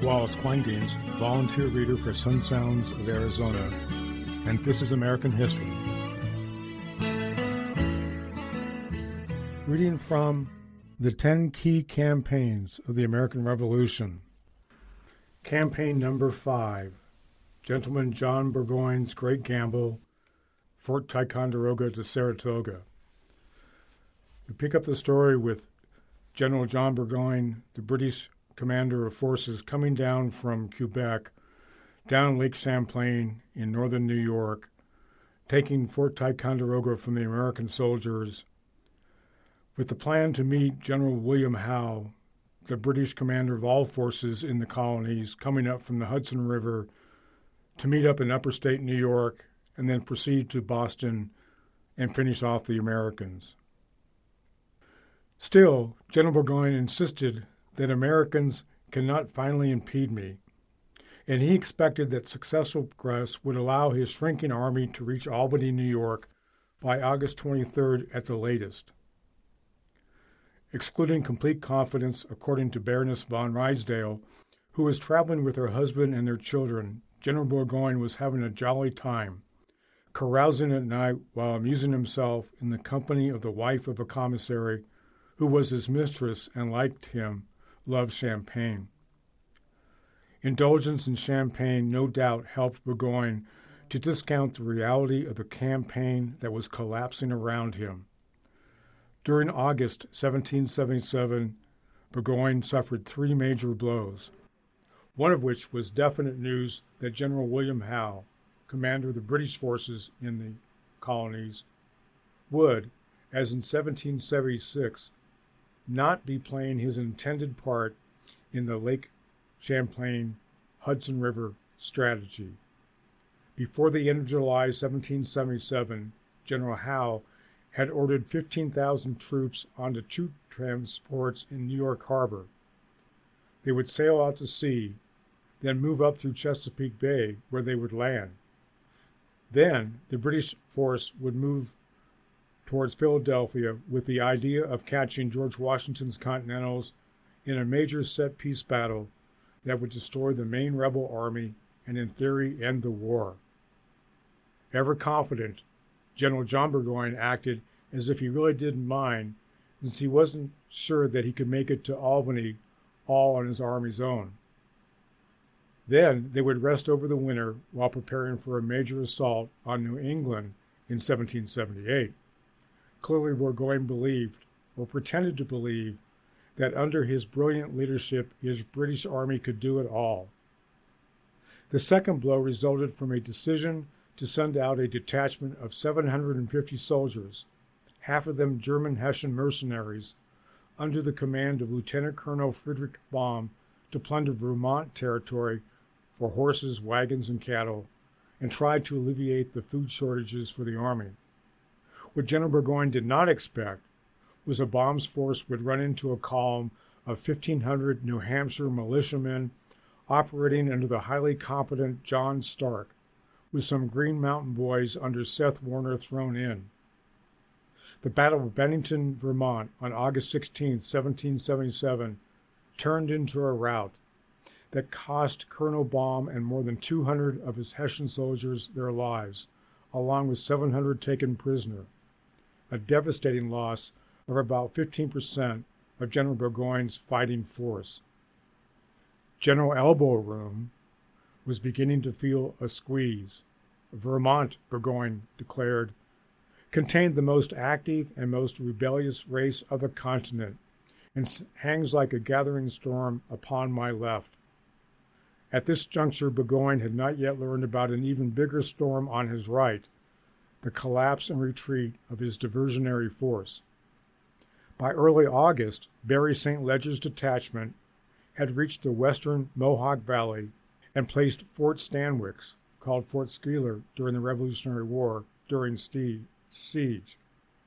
Wallace Kleindienst, volunteer reader for Sun Sounds of Arizona, and this is American History. Reading from The 10 Key Campaigns of the American Revolution. Campaign number 5, Gentleman John Burgoyne's Great Gamble, Fort Ticonderoga to Saratoga. We pick up the story with General John Burgoyne, the British commander of forces, coming down from Quebec, down Lake Champlain in northern New York, taking Fort Ticonderoga from the American soldiers, with the plan to meet General William Howe, the British commander of all forces in the colonies, coming up from the Hudson River to meet up in upper state New York and then proceed to Boston and finish off the Americans. Still, General Burgoyne insisted that Americans cannot finally impede me, and he expected that successful progress would allow his shrinking army to reach Albany, New York, by August 23rd at the latest. Excluding complete confidence, according to Baroness von Rysdale, who was traveling with her husband and their children, General Burgoyne was having a jolly time, carousing at night while amusing himself in the company of the wife of a commissary who was his mistress and liked him, loved champagne. Indulgence in champagne no doubt helped Burgoyne to discount the reality of the campaign that was collapsing around him. During August 1777, Burgoyne suffered 3 major blows, one of which was definite news that General William Howe, commander of the British forces in the colonies, would, as in 1776, not be playing his intended part in the Lake Champlain Hudson River strategy. Before the end of July 1777, General Howe had ordered 15,000 troops onto 2 transports in New York Harbor. They would sail out to sea, then move up through Chesapeake Bay, where they would land. Then the British force would move towards Philadelphia with the idea of catching George Washington's Continentals in a major set-piece battle that would destroy the main rebel army and, in theory, end the war. Ever confident, General John Burgoyne acted as if he really didn't mind, since he wasn't sure that he could make it to Albany all on his army's own. Then they would rest over the winter while preparing for a major assault on New England in 1778. Clearly, Burgoyne believed, or pretended to believe, that under his brilliant leadership, his British army could do it all. The second blow resulted from a decision to send out a detachment of 750 soldiers, half of them German Hessian mercenaries, under the command of Lieutenant Colonel Friedrich Baum, to plunder Vermont territory for horses, wagons, and cattle, and try to alleviate the food shortages for the army. What General Burgoyne did not expect was that Baum's force would run into a column of 1,500 New Hampshire militiamen operating under the highly competent John Stark, with some Green Mountain boys under Seth Warner thrown in. The Battle of Bennington, Vermont, on August 16, 1777, turned into a rout that cost Colonel Baum and more than 200 of his Hessian soldiers their lives, along with 700 taken prisoner, a devastating loss of about 15% of General Burgoyne's fighting force. General Elbow Room was beginning to feel a squeeze. Vermont, Burgoyne declared, contained the most active and most rebellious race of the continent, and hangs like a gathering storm upon my left. At this juncture, Burgoyne had not yet learned about an even bigger storm on his right, the collapse and retreat of his diversionary force. By early August, Barry St. Leger's detachment had reached the western Mohawk Valley and placed Fort Stanwix, called Fort Schuyler during the Revolutionary War, during siege.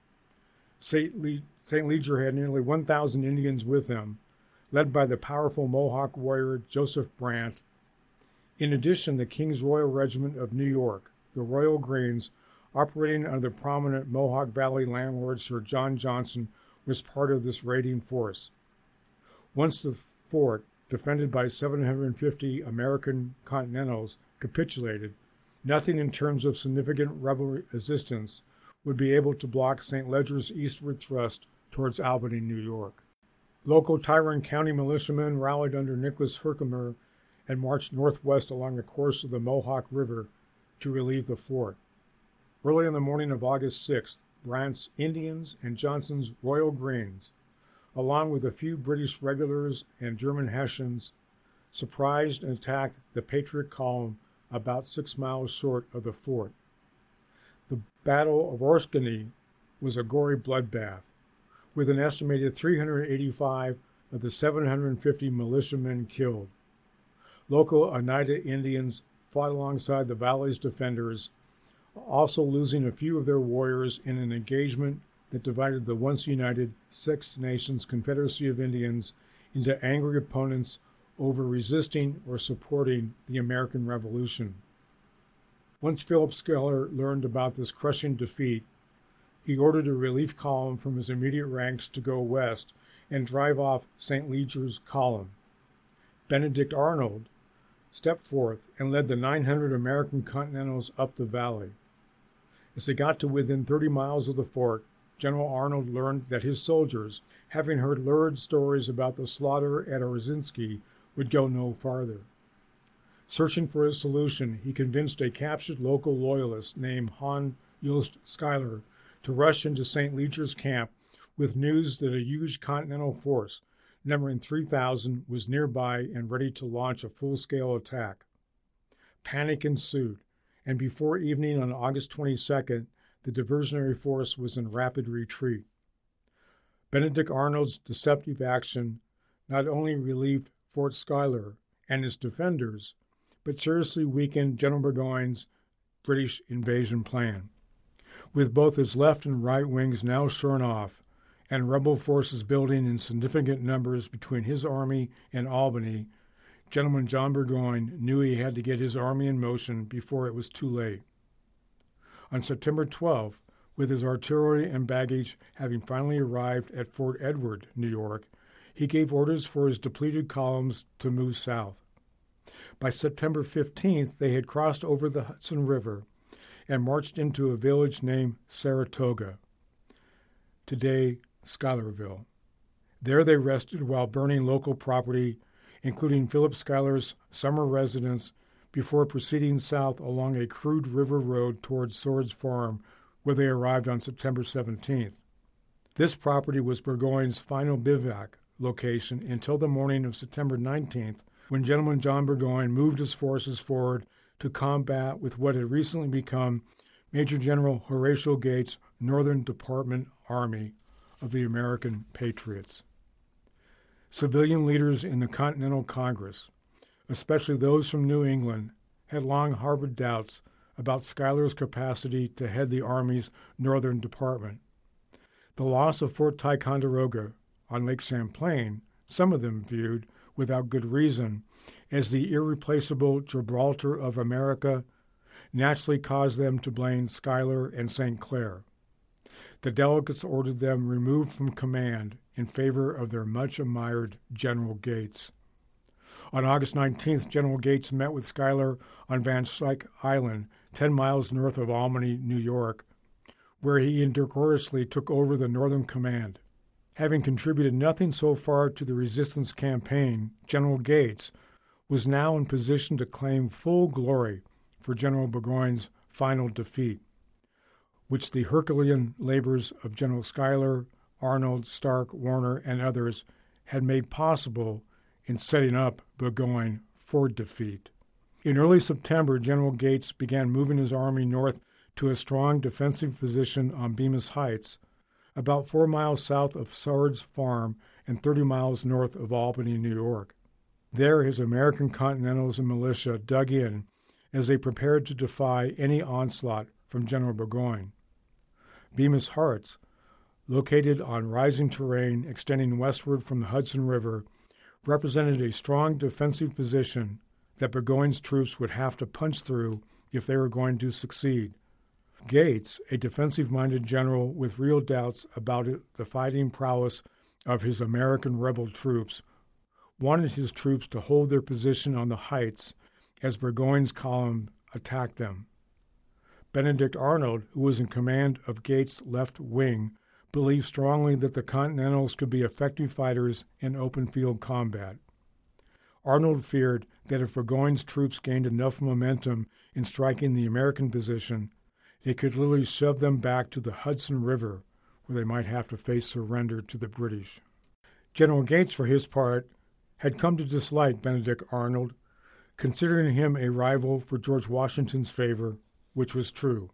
St. Leger had nearly 1,000 Indians with him, led by the powerful Mohawk warrior Joseph Brant. In addition, the King's Royal Regiment of New York, the Royal Greens, operating under the prominent Mohawk Valley landlord Sir John Johnson, was part of this raiding force. Once the fort, defended by 750 American Continentals, capitulated, nothing in terms of significant rebel resistance would be able to block St. Ledger's eastward thrust towards Albany, New York. Local Tyrone County militiamen rallied under Nicholas Herkimer and marched northwest along the course of the Mohawk River to relieve the fort. Early on the morning of August 6th, Brandt's Indians and Johnson's Royal Greens, along with a few British regulars and German Hessians, surprised and attacked the Patriot column about 6 miles short of the fort. The Battle of Orskany was a gory bloodbath, with an estimated 385 of the 750 militiamen killed. Local Oneida Indians fought alongside the valley's defenders, also losing a few of their warriors in an engagement that divided the once united Six Nations Confederacy of Indians into angry opponents over resisting or supporting the American Revolution. Once Philip Schuyler learned about this crushing defeat, he ordered a relief column from his immediate ranks to go west and drive off St. Leger's column. Benedict Arnold stepped forth and led the 900 American Continentals up the valley. As they got to within 30 miles of the fort, General Arnold learned that his soldiers, having heard lurid stories about the slaughter at Orziski, would go no farther. Searching for a solution, he convinced a captured local loyalist named Hans Jost Schuyler to rush into St. Leger's camp with news that a huge Continental force, numbering 3,000, was nearby and ready to launch a full-scale attack. Panic ensued, and before evening on August 22nd, the diversionary force was in rapid retreat. Benedict Arnold's deceptive action not only relieved Fort Schuyler and its defenders, but seriously weakened General Burgoyne's British invasion plan. With both his left and right wings now shorn off, and rebel forces building in significant numbers between his army and Albany, General John Burgoyne knew he had to get his army in motion before it was too late. On September 12th, with his artillery and baggage having finally arrived at Fort Edward, New York, he gave orders for his depleted columns to move south. By September 15th, they had crossed over the Hudson River and marched into a village named Saratoga, today Schuylerville. There they rested while burning local property, including Philip Schuyler's summer residence, before proceeding south along a crude river road towards Swords Farm, where they arrived on September 17th. This property was Burgoyne's final bivouac location until the morning of September 19th, when General John Burgoyne moved his forces forward to combat with what had recently become Major General Horatio Gates' Northern Department Army of the American Patriots. Civilian leaders in the Continental Congress, especially those from New England, had long harbored doubts about Schuyler's capacity to head the Army's Northern Department. The loss of Fort Ticonderoga on Lake Champlain, some of them viewed, without good reason, as the irreplaceable Gibraltar of America, naturally caused them to blame Schuyler and St. Clair. The delegates ordered them removed from command in favor of their much-admired General Gates. On August 19th, General Gates met with Schuyler on Van Slyck Island, 10 miles north of Albany, New York, where he indecorously took over the Northern Command. Having contributed nothing so far to the resistance campaign, General Gates was now in position to claim full glory for General Burgoyne's final defeat, which the Herculean labors of General Schuyler, Arnold, Stark, Warner, and others had made possible in setting up Burgoyne for defeat. In early September, General Gates began moving his army north to a strong defensive position on Bemis Heights, about 4 miles south of Swords Farm and 30 miles north of Albany, New York. There his American Continentals and militia dug in as they prepared to defy any onslaught from General Burgoyne. Bemis Heights, located on rising terrain extending westward from the Hudson River, represented a strong defensive position that Burgoyne's troops would have to punch through if they were going to succeed. Gates, a defensive-minded general with real doubts about the fighting prowess of his American rebel troops, wanted his troops to hold their position on the heights as Burgoyne's column attacked them. Benedict Arnold, who was in command of Gates' left wing, believed strongly that the Continentals could be effective fighters in open field combat. Arnold feared that if Burgoyne's troops gained enough momentum in striking the American position, they could literally shove them back to the Hudson River, where they might have to face surrender to the British. General Gates, for his part, had come to dislike Benedict Arnold, considering him a rival for George Washington's favor, which was true.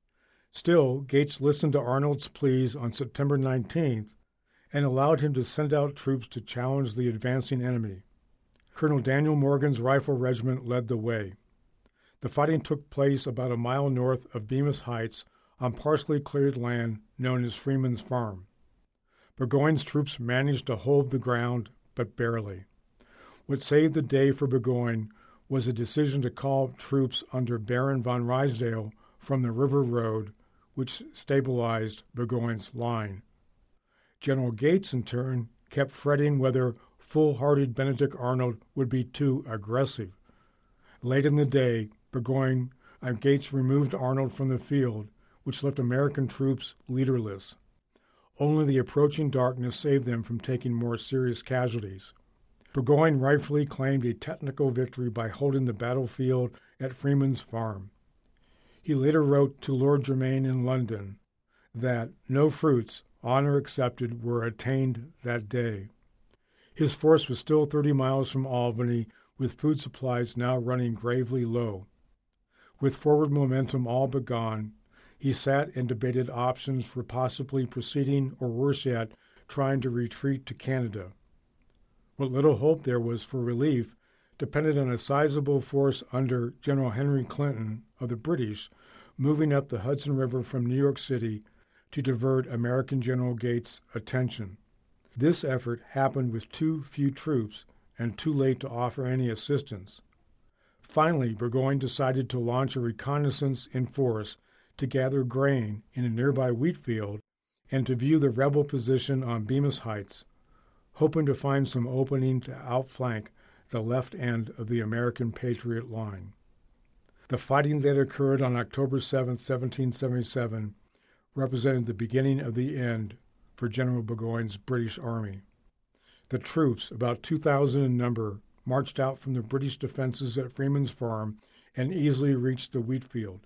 Still, Gates listened to Arnold's pleas on September 19th and allowed him to send out troops to challenge the advancing enemy. Colonel Daniel Morgan's rifle regiment led the way. The fighting took place about a mile north of Bemis Heights on partially cleared land known as Freeman's Farm. Burgoyne's troops managed to hold the ground, but barely. What saved the day for Burgoyne was a decision to call troops under Baron von Rysdale from the River Road, which stabilized Burgoyne's line. General Gates, in turn, kept fretting whether full-hearted Benedict Arnold would be too aggressive. Late in the day, Burgoyne and Gates removed Arnold from the field, which left American troops leaderless. Only the approaching darkness saved them from taking more serious casualties. Burgoyne rightfully claimed a technical victory by holding the battlefield at Freeman's Farm. He later wrote to Lord Germain in London that no fruits, honor accepted, were attained that day. His force was still 30 miles from Albany, with food supplies now running gravely low. With forward momentum all but gone, he sat and debated options for possibly proceeding, or worse yet, trying to retreat to Canada. What little hope there was for relief depended on a sizable force under General Henry Clinton of the British moving up the Hudson River from New York City to divert American General Gates' attention. This effort happened with too few troops and too late to offer any assistance. Finally, Burgoyne decided to launch a reconnaissance in force to gather grain in a nearby wheat field and to view the rebel position on Bemis Heights, hoping to find some opening to outflank the left end of the American Patriot line. The fighting that occurred on October 7, 1777, represented the beginning of the end for General Burgoyne's British Army. The troops, about 2,000 in number, marched out from the British defenses at Freeman's Farm and easily reached the wheat field.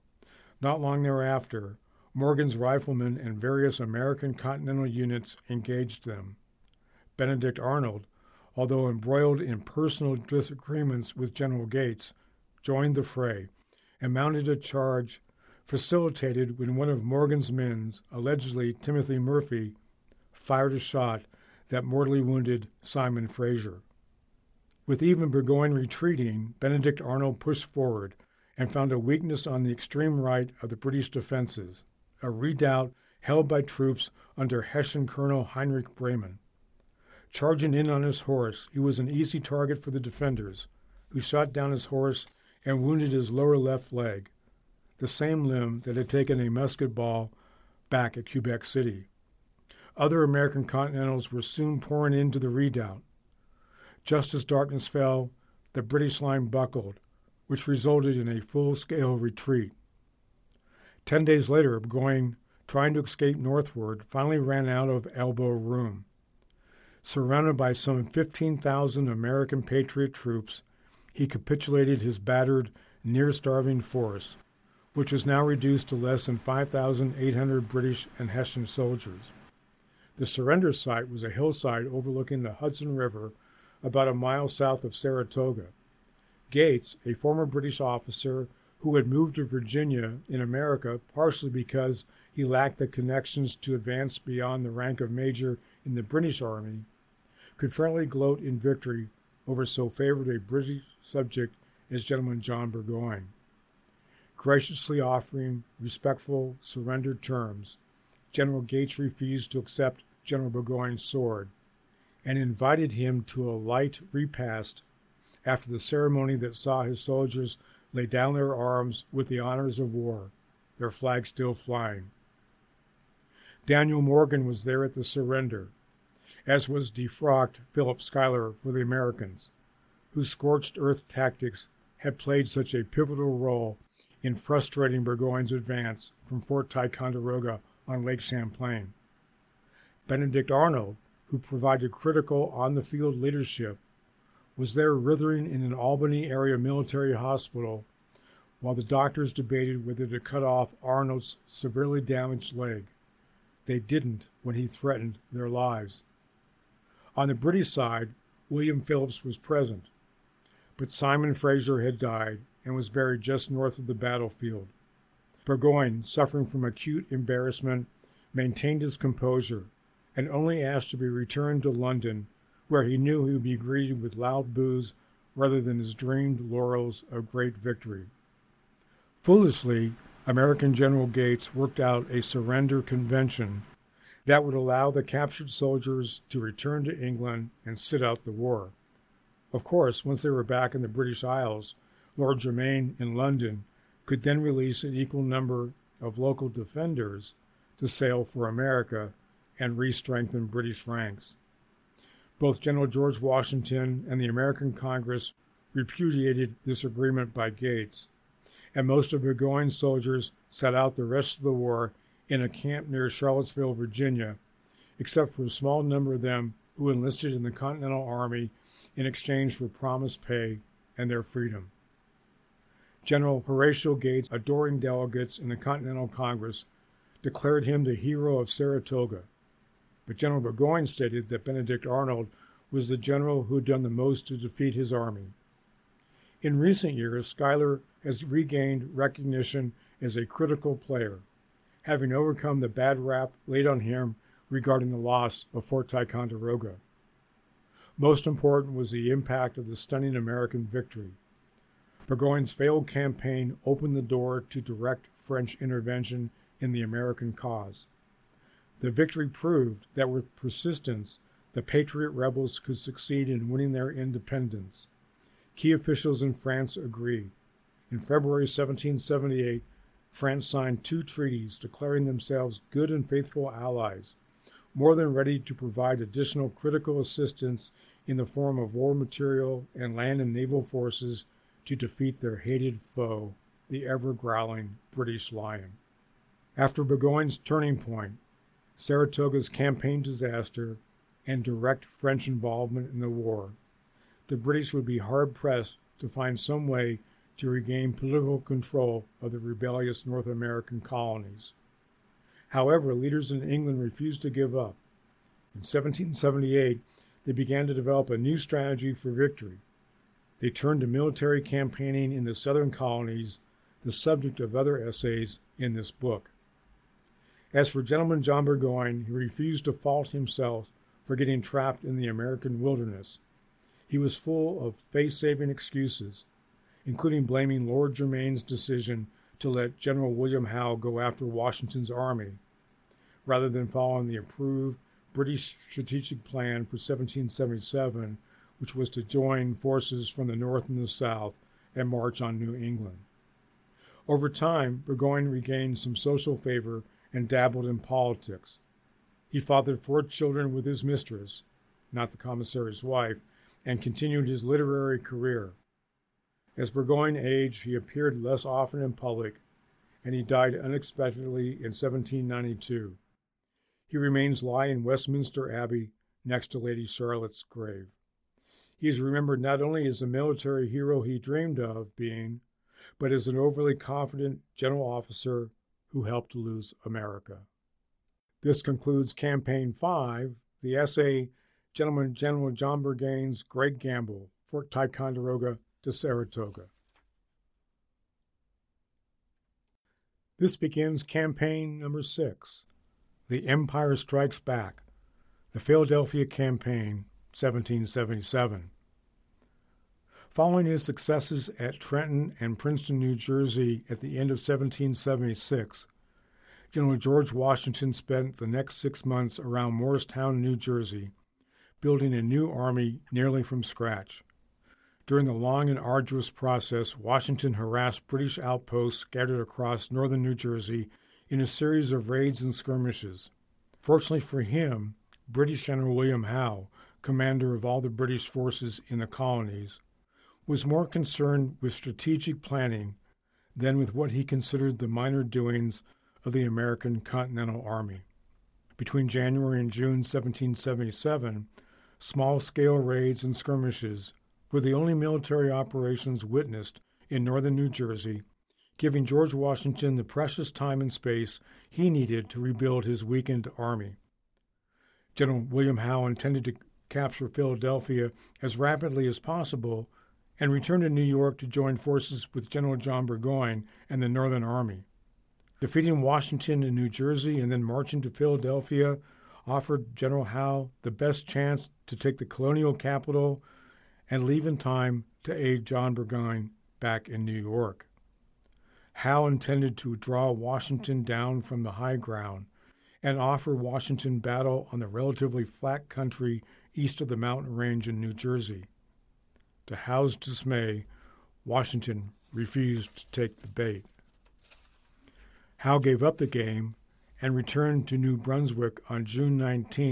Not long thereafter, Morgan's riflemen and various American Continental units engaged them. Benedict Arnold, although embroiled in personal disagreements with General Gates, joined the fray and mounted a charge facilitated when one of Morgan's men, allegedly Timothy Murphy, fired a shot that mortally wounded Simon Fraser. With even Burgoyne retreating, Benedict Arnold pushed forward and found a weakness on the extreme right of the British defenses, a redoubt held by troops under Hessian Colonel Heinrich Bremen. Charging in on his horse, he was an easy target for the defenders, who shot down his horse and wounded his lower left leg, the same limb that had taken a musket ball back at Quebec City. Other American Continentals were soon pouring into the redoubt. Just as darkness fell, the British line buckled, which resulted in a full-scale retreat. 10 days later, Burgoyne, trying to escape northward, finally ran out of elbow room. Surrounded by some 15,000 American Patriot troops, he capitulated his battered, near-starving force, which was now reduced to less than 5,800 British and Hessian soldiers. The surrender site was a hillside overlooking the Hudson River about a mile south of Saratoga. Gates, a former British officer who had moved to Virginia in America partially because he lacked the connections to advance beyond the rank of major in the British Army, could fairly gloat in victory over so favored a British subject as Gentleman John Burgoyne. Graciously offering respectful surrender terms, General Gates refused to accept General Burgoyne's sword and invited him to a light repast after the ceremony that saw his soldiers lay down their arms with the honors of war, their flag still flying. Daniel Morgan was there at the surrender, as was defrocked Philip Schuyler for the Americans, whose scorched earth tactics had played such a pivotal role in frustrating Burgoyne's advance from Fort Ticonderoga on Lake Champlain. Benedict Arnold, who provided critical on-the-field leadership, was there writhing in an Albany area military hospital while the doctors debated whether to cut off Arnold's severely damaged leg. They didn't when he threatened their lives. On the British side, William Phillips was present, but Simon Fraser had died and was buried just north of the battlefield. Burgoyne, suffering from acute embarrassment, maintained his composure and only asked to be returned to London, where he knew he would be greeted with loud boos rather than his dreamed laurels of great victory. Foolishly, American General Gates worked out a surrender convention that would allow the captured soldiers to return to England and sit out the war. Of course, once they were back in the British Isles, Lord Germain in London could then release an equal number of local defenders to sail for America and re-strengthen British ranks. Both General George Washington and the American Congress repudiated this agreement by Gates, and most of Burgoyne's soldiers sat out the rest of the war in a camp near Charlottesville, Virginia, except for a small number of them who enlisted in the Continental Army in exchange for promised pay and their freedom. General Horatio Gates' adoring delegates in the Continental Congress declared him the hero of Saratoga, but General Burgoyne stated that Benedict Arnold was the general who had done the most to defeat his army. In recent years, Schuyler has regained recognition as a critical player, having overcome the bad rap laid on him regarding the loss of Fort Ticonderoga. Most important was the impact of the stunning American victory. Burgoyne's failed campaign opened the door to direct French intervention in the American cause. The victory proved that with persistence, the Patriot rebels could succeed in winning their independence. Key officials in France agreed. In February 1778, France signed 2 treaties declaring themselves good and faithful allies, more than ready to provide additional critical assistance in the form of war material and land and naval forces to defeat their hated foe, the ever-growling British Lion. After Burgoyne's turning point, Saratoga's campaign disaster, and direct French involvement in the war, the British would be hard-pressed to find some way to regain political control of the rebellious North American colonies. However, leaders in England refused to give up. In 1778, they began to develop a new strategy for victory. They turned to military campaigning in the southern colonies, the subject of other essays in this book. As for Gentleman John Burgoyne, he refused to fault himself for getting trapped in the American wilderness. He was full of face-saving excuses, including blaming Lord Germain's decision to let General William Howe go after Washington's army, rather than following the approved British strategic plan for 1777, which was to join forces from the north and the south and march on New England. Over time, Burgoyne regained some social favor and dabbled in politics. He fathered 4 children with his mistress, not the commissary's wife, and continued his literary career. As Burgoyne aged, he appeared less often in public, and he died unexpectedly in 1792. He remains lying in Westminster Abbey next to Lady Charlotte's grave. He is remembered not only as the military hero he dreamed of being, but as an overly confident general officer who helped to lose America. This concludes Campaign 5, the essay, Gentleman General John Burgoyne's Great Gamble, Fort Ticonderoga to Saratoga. This begins Campaign number 6, The Empire Strikes Back, the Philadelphia Campaign, 1777. Following his successes at Trenton and Princeton, New Jersey at the end of 1776, General George Washington spent the next 6 months around Morristown, New Jersey, building a new army nearly from scratch. During the long and arduous process, Washington harassed British outposts scattered across northern New Jersey in a series of raids and skirmishes. Fortunately for him, British General William Howe, commander of all the British forces in the colonies, was more concerned with strategic planning than with what he considered the minor doings of the American Continental Army. Between January and June 1777, small-scale raids and skirmishes were the only military operations witnessed in northern New Jersey, giving George Washington the precious time and space he needed to rebuild his weakened army. General William Howe intended to capture Philadelphia as rapidly as possible and return to New York to join forces with General John Burgoyne and the Northern Army. Defeating Washington in New Jersey and then marching to Philadelphia offered General Howe the best chance to take the colonial capital and leave in time to aid John Burgoyne back in New York. Howe intended to draw Washington down from the high ground and offer Washington battle on the relatively flat country east of the mountain range in New Jersey. To Howe's dismay, Washington refused to take the bait. Howe gave up the game and returned to New Brunswick on June 19,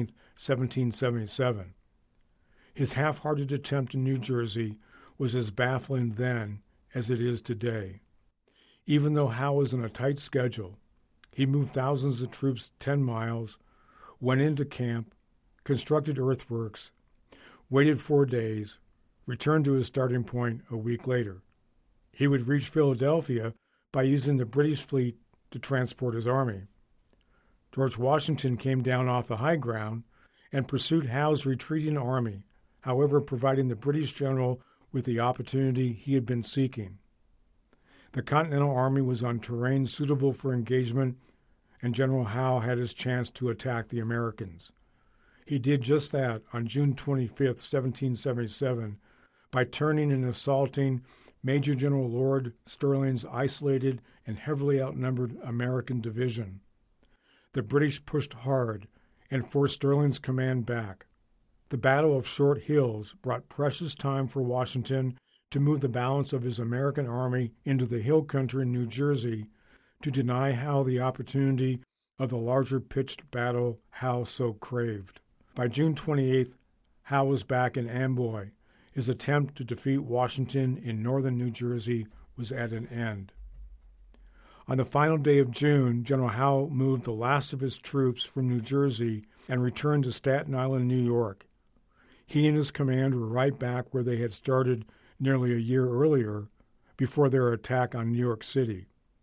1777. His half-hearted attempt in New Jersey was as baffling then as it is today. Even though Howe was on a tight schedule, he moved thousands of troops 10 miles, went into camp, constructed earthworks, waited 4 days, returned to his starting point a week later. He would reach Philadelphia by using the British fleet to transport his army. George Washington came down off the high ground and pursued Howe's retreating army, however providing the British general with the opportunity he had been seeking. The Continental Army was on terrain suitable for engagement, and General Howe had his chance to attack the Americans. He did just that on June 25, 1777, by turning and assaulting Major General Lord Stirling's isolated and heavily outnumbered American division. The British pushed hard and forced Stirling's command back. The Battle of Short Hills brought precious time for Washington to move the balance of his American army into the hill country in New Jersey to deny Howe the opportunity of the larger pitched battle Howe so craved. By June 28th, Howe was back in Amboy. His attempt to defeat Washington in northern New Jersey was at an end. On the final day of June, General Howe moved the last of his troops from New Jersey and returned to Staten Island, New York. He and his command were right back where they had started nearly a year earlier, before their attack on New York City.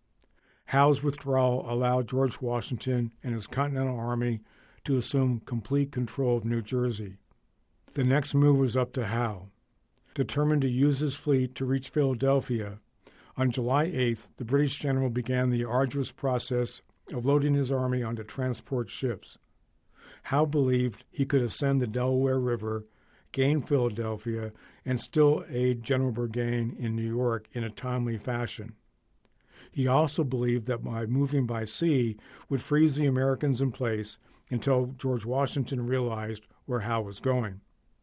Howe's withdrawal allowed George Washington and his Continental Army to assume complete control of New Jersey. The next move was up to Howe. Determined to use his fleet to reach Philadelphia, on July 8th, the British general began the arduous process of loading his army onto transport ships. Howe believed he could ascend the Delaware River, gain Philadelphia, and still aid General Burgoyne in New York in a timely fashion. He also believed that by moving by sea would freeze the Americans in place until George Washington realized where Howe was going.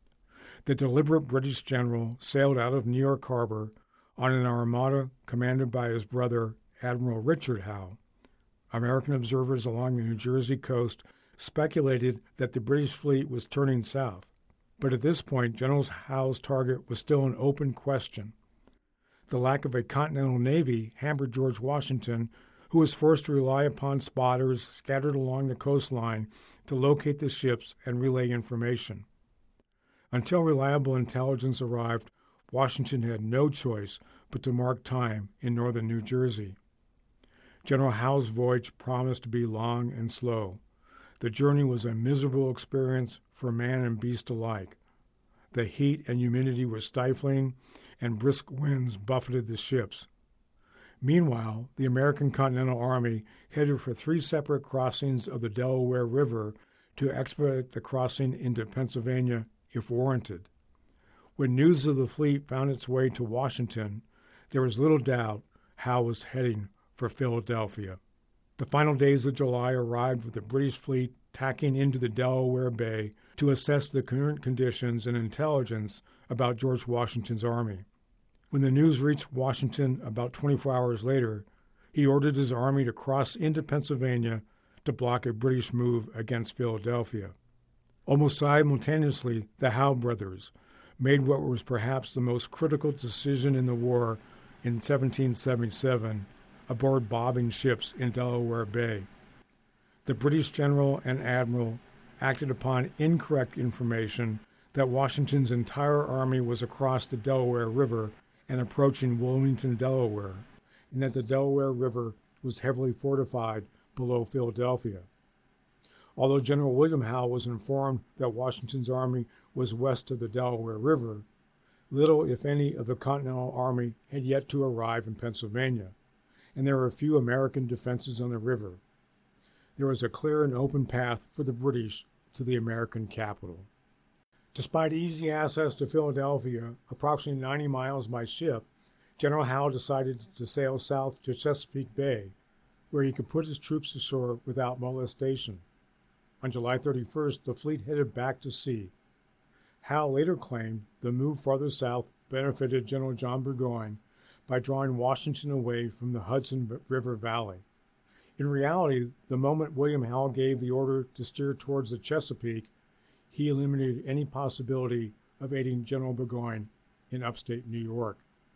The deliberate British general sailed out of New York Harbor on an armada commanded by his brother, Admiral Richard Howe. American observers along the New Jersey coast speculated that the British fleet was turning south, but at this point, General Howe's target was still an open question. The lack of a continental navy hampered George Washington, who was forced to rely upon spotters scattered along the coastline to locate the ships and relay information. Until reliable intelligence arrived, Washington had no choice but to mark time in northern New Jersey. General Howe's voyage promised to be long and slow. The journey was a miserable experience for man and beast alike. The heat and humidity were stifling, and brisk winds buffeted the ships. Meanwhile, the American Continental Army headed for 3 separate crossings of the Delaware River to expedite the crossing into Pennsylvania if warranted. When news of the fleet found its way to Washington, there was little doubt Howe was heading for Philadelphia. The final days of July arrived with the British fleet tacking into the Delaware Bay to assess the current conditions and intelligence about George Washington's army. When the news reached Washington about 24 hours later, he ordered his army to cross into Pennsylvania to block a British move against Philadelphia. Almost simultaneously, the Howe brothers made what was perhaps the most critical decision in the war in 1777 aboard bombing ships in Delaware Bay. The British general and admiral acted upon incorrect information that Washington's entire army was across the Delaware River and approaching Wilmington, Delaware, and that the Delaware River was heavily fortified below Philadelphia. Although General William Howe was informed that Washington's army was west of the Delaware River, little, if any, of the Continental Army had yet to arrive in Pennsylvania, and there were few American defenses on the river. There was a clear and open path for the British to the American capital. Despite easy access to Philadelphia, approximately 90 miles by ship, General Howe decided to sail south to Chesapeake Bay, where he could put his troops ashore without molestation. On July 31st, the fleet headed back to sea. Howe later claimed the move farther south benefited General John Burgoyne by drawing Washington away from the Hudson River Valley. In reality, the moment William Howe gave the order to steer towards the Chesapeake, he eliminated any possibility of aiding General Burgoyne in upstate New York.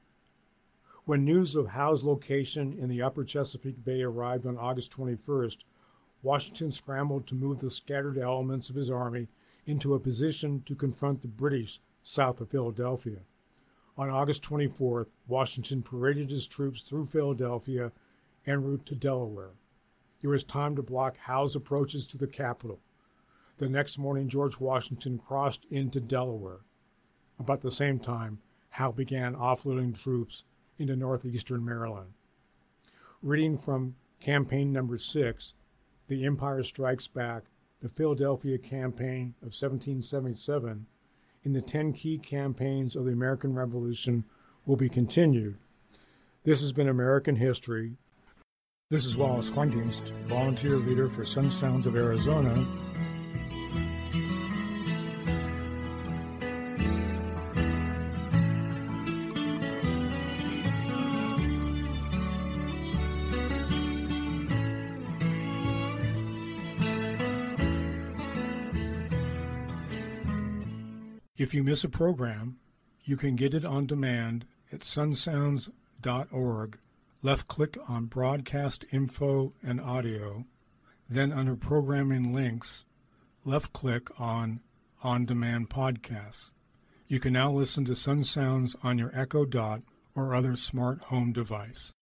When news of Howe's location in the upper Chesapeake Bay arrived on August 21st, Washington scrambled to move the scattered elements of his army into a position to confront the British south of Philadelphia. On August 24th, Washington paraded his troops through Philadelphia en route to Delaware. It was time to block Howe's approaches to the capital. The next morning, George Washington crossed into Delaware. About the same time, Howe began offloading troops into northeastern Maryland. Reading from Campaign Number 6, The Empire Strikes Back, the Philadelphia Campaign of 1777, in the 10 key campaigns of the American Revolution will be continued. This has been American History. This is Wallace Kleindienst, volunteer leader for Sun Sounds of Arizona. If you miss a program, you can get it on demand at sunsounds.org. Left-click on Broadcast Info and Audio, then under Programming Links, left-click on On-Demand Podcasts. You can now listen to Sun Sounds on your Echo Dot or other smart home device.